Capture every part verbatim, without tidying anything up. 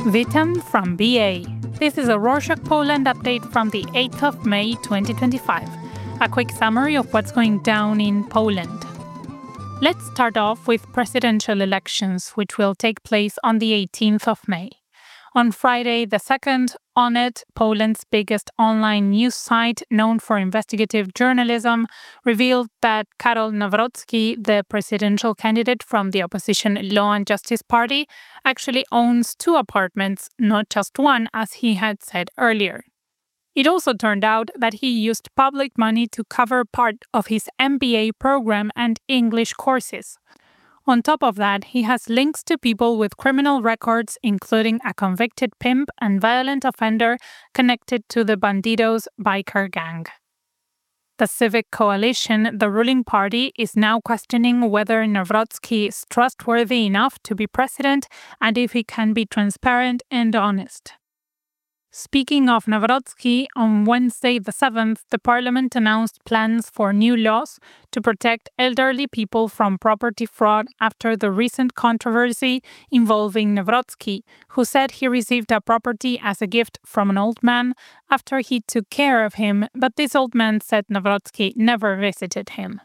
Witam from B A. This is a Rorshok Poland update from the eighth of May twenty twenty-five. A quick summary of what's going down in Poland. Let's start off with presidential elections, which will take place on the eighteenth of May. On Friday the second, Onet, Poland's biggest online news site known for investigative journalism, revealed that Karol Nawrocki, the presidential candidate from the opposition Law and Justice Party, actually owns two apartments, not just one, as he had said earlier. It also turned out that he used public money to cover part of his M B A program and English courses. On top of that, he has links to people with criminal records, including a convicted pimp and violent offender connected to the Bandidos biker gang. The Civic Coalition, the ruling party, is now questioning whether Nawrocki is trustworthy enough to be president and if he can be transparent and honest. Speaking of Nawrocki, on Wednesday the seventh, the parliament announced plans for new laws to protect elderly people from property fraud after the recent controversy involving Nawrocki, who said he received a property as a gift from an old man after he took care of him, but this old man said Nawrocki never visited him.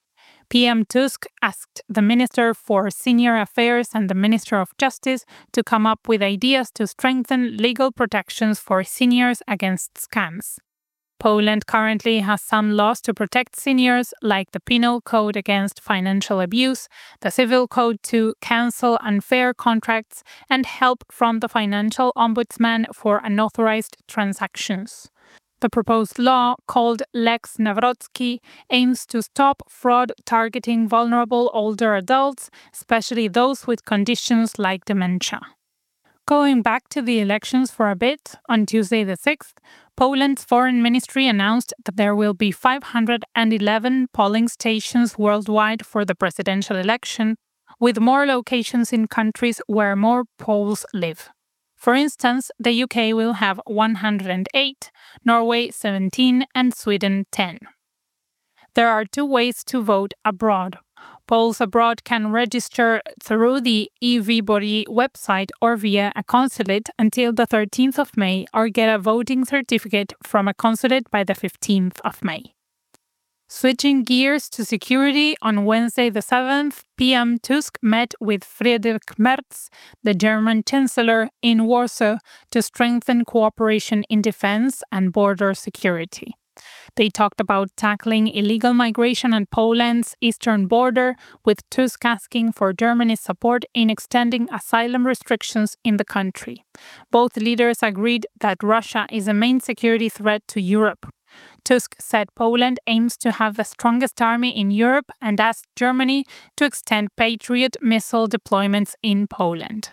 P M Tusk asked the Minister for Senior Affairs and the Minister of Justice to come up with ideas to strengthen legal protections for seniors against scams. Poland currently has some laws to protect seniors, like the Penal Code against financial abuse, the Civil Code to cancel unfair contracts, and help from the Financial Ombudsman for unauthorized transactions. The proposed law, called Lex Nawrocki, aims to stop fraud targeting vulnerable older adults, especially those with conditions like dementia. Going back to the elections for a bit, on Tuesday the sixth, Poland's foreign ministry announced that there will be five hundred eleven polling stations worldwide for the presidential election, with more locations in countries where more Poles live. For instance, the U K will have one hundred eight, Norway seventeen, and Sweden ten. There are two ways to vote abroad. Poles abroad can register through the eWybory website or via a consulate until the thirteenth of May, or get a voting certificate from a consulate by the fifteenth of May. Switching gears to security, on Wednesday the seventh, P M Tusk met with Friedrich Merz, the German Chancellor, in Warsaw to strengthen cooperation in defense and border security. They talked about tackling illegal migration on Poland's eastern border, with Tusk asking for Germany's support in extending asylum restrictions in the country. Both leaders agreed that Russia is a main security threat to Europe. Tusk said Poland aims to have the strongest army in Europe and asked Germany to extend Patriot missile deployments in Poland.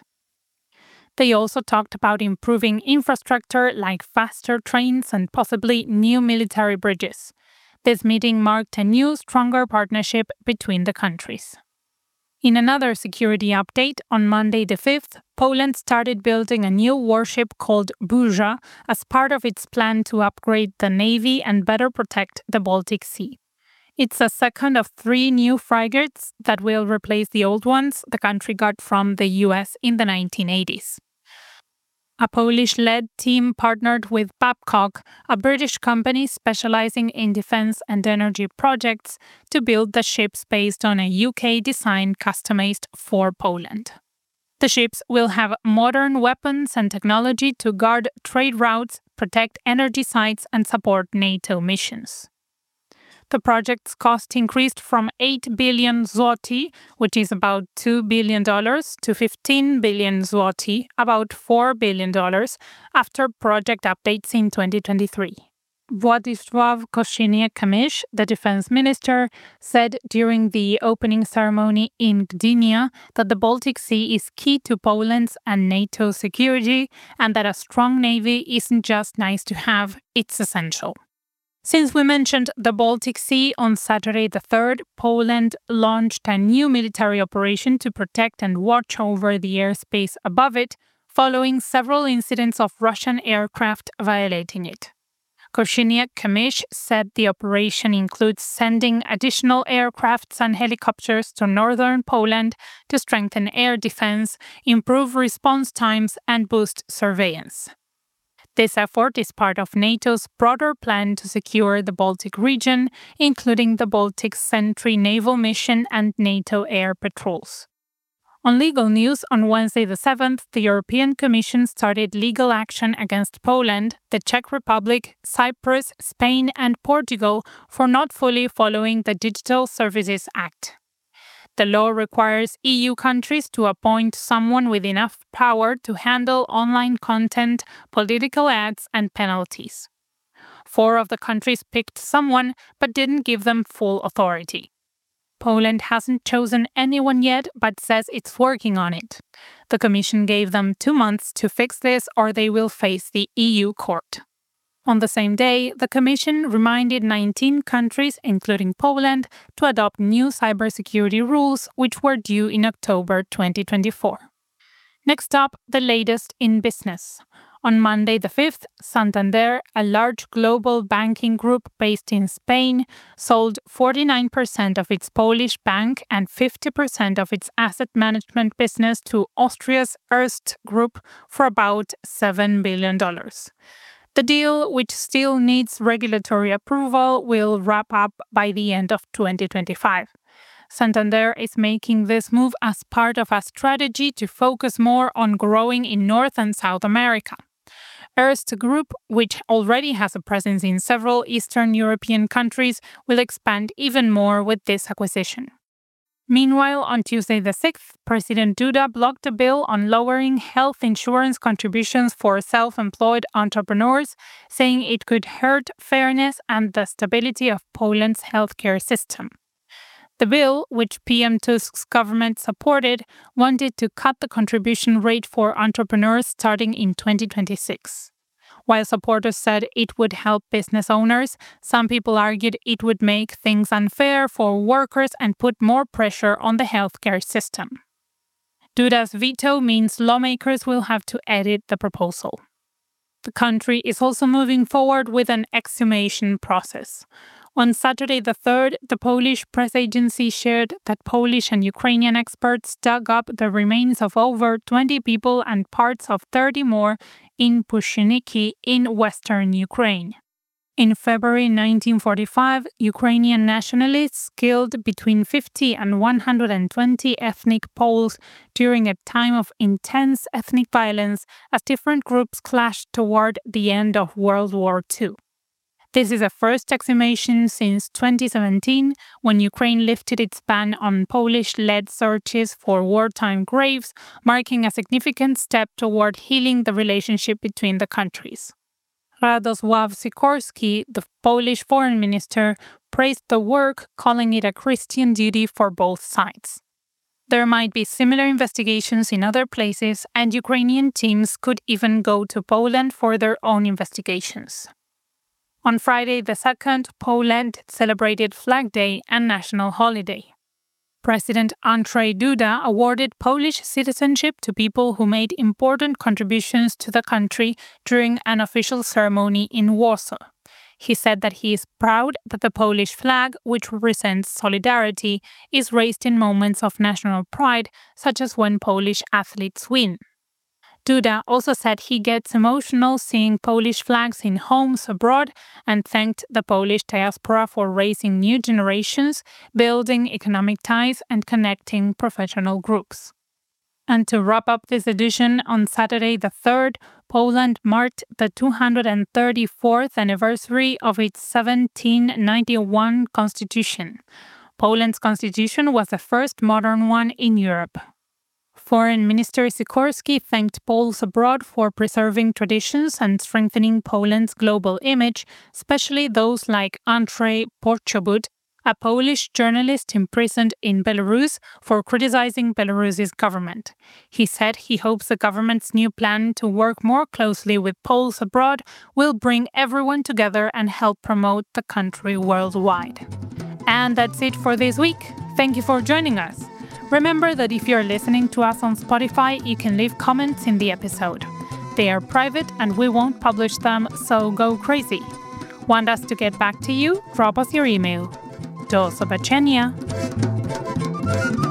They also talked about improving infrastructure like faster trains and possibly new military bridges. This meeting marked a new, stronger partnership between the countries. In another security update, on Monday the fifth, Poland started building a new warship called Burza as part of its plan to upgrade the navy and better protect the Baltic Sea. It's a second of three new frigates that will replace the old ones the country got from the U S in the nineteen eighties. A Polish-led team partnered with Babcock, a British company specializing in defense and energy projects, to build the ships based on a U K design customized for Poland. The ships will have modern weapons and technology to guard trade routes, protect energy sites, and support NATO missions. The project's cost increased from eight billion zloty, which is about two billion dollars, to fifteen billion zloty, about four billion dollars, after project updates in twenty twenty-three. Władysław Kosiniak-Kamysz, the defense minister, said during the opening ceremony in Gdynia that the Baltic Sea is key to Poland's and NATO security, and that a strong navy isn't just nice to have, it's essential. Since we mentioned the Baltic Sea, on Saturday the third, Poland launched a new military operation to protect and watch over the airspace above it, following several incidents of Russian aircraft violating it. Korzeniak-Kamysz said the operation includes sending additional aircrafts and helicopters to northern Poland to strengthen air defense, improve response times, and boost surveillance. This effort is part of NATO's broader plan to secure the Baltic region, including the Baltic Sentry naval mission and NATO air patrols. On legal news, on Wednesday the seventh, the European Commission started legal action against Poland, the Czech Republic, Cyprus, Spain, and Portugal for not fully following the Digital Services Act. The law requires E U countries to appoint someone with enough power to handle online content, political ads, and penalties. Four of the countries picked someone but didn't give them full authority. Poland hasn't chosen anyone yet, but says it's working on it. The Commission gave them two months to fix this, or they will face the E U court. On the same day, the Commission reminded nineteen countries, including Poland, to adopt new cybersecurity rules, which were due in October twenty twenty-four. Next up, the latest in business. On Monday the fifth, Santander, a large global banking group based in Spain, sold forty-nine percent of its Polish bank and fifty percent of its asset management business to Austria's Erste Group for about seven billion dollars. The deal, which still needs regulatory approval, will wrap up by the end of twenty twenty-five. Santander is making this move as part of a strategy to focus more on growing in North and South America. Erste Group, which already has a presence in several Eastern European countries, will expand even more with this acquisition. Meanwhile, on Tuesday the sixth, President Duda blocked a bill on lowering health insurance contributions for self-employed entrepreneurs, saying it could hurt fairness and the stability of Poland's healthcare system. The bill, which P M Tusk's government supported, wanted to cut the contribution rate for entrepreneurs starting in twenty twenty-six. While supporters said it would help business owners, some people argued it would make things unfair for workers and put more pressure on the healthcare system. Duda's veto means lawmakers will have to edit the proposal. The country is also moving forward with an exhumation process. On Saturday the third, the Polish press agency shared that Polish and Ukrainian experts dug up the remains of over twenty people and parts of thirty more in Pushyniki in western Ukraine. In February nineteen forty-five, Ukrainian nationalists killed between fifty and one hundred twenty ethnic Poles during a time of intense ethnic violence as different groups clashed toward the end of World War Two. This is a first exhumation since twenty seventeen, when Ukraine lifted its ban on Polish-led searches for wartime graves, marking a significant step toward healing the relationship between the countries. Radosław Sikorski, the Polish foreign minister, praised the work, calling it a Christian duty for both sides. There might be similar investigations in other places, and Ukrainian teams could even go to Poland for their own investigations. On Friday the second, Poland celebrated Flag Day and national holiday. President Andrzej Duda awarded Polish citizenship to people who made important contributions to the country during an official ceremony in Warsaw. He said that he is proud that the Polish flag, which represents solidarity, is raised in moments of national pride, such as when Polish athletes win. Duda also said he gets emotional seeing Polish flags in homes abroad and thanked the Polish diaspora for raising new generations, building economic ties, and connecting professional groups. And to wrap up this edition, on Saturday the third, Poland marked the two hundred thirty-fourth anniversary of its seventeen ninety-one constitution. Poland's constitution was the first modern one in Europe. Foreign Minister Sikorski thanked Poles abroad for preserving traditions and strengthening Poland's global image, especially those like Andrzej Poczobut, a Polish journalist imprisoned in Belarus for criticizing Belarus's government. He said he hopes the government's new plan to work more closely with Poles abroad will bring everyone together and help promote the country worldwide. And that's it for this week. Thank you for joining us. Remember that if you're listening to us on Spotify, you can leave comments in the episode. They are private and we won't publish them, so go crazy. Want us to get back to you? Drop us your email. Do zobaczenia!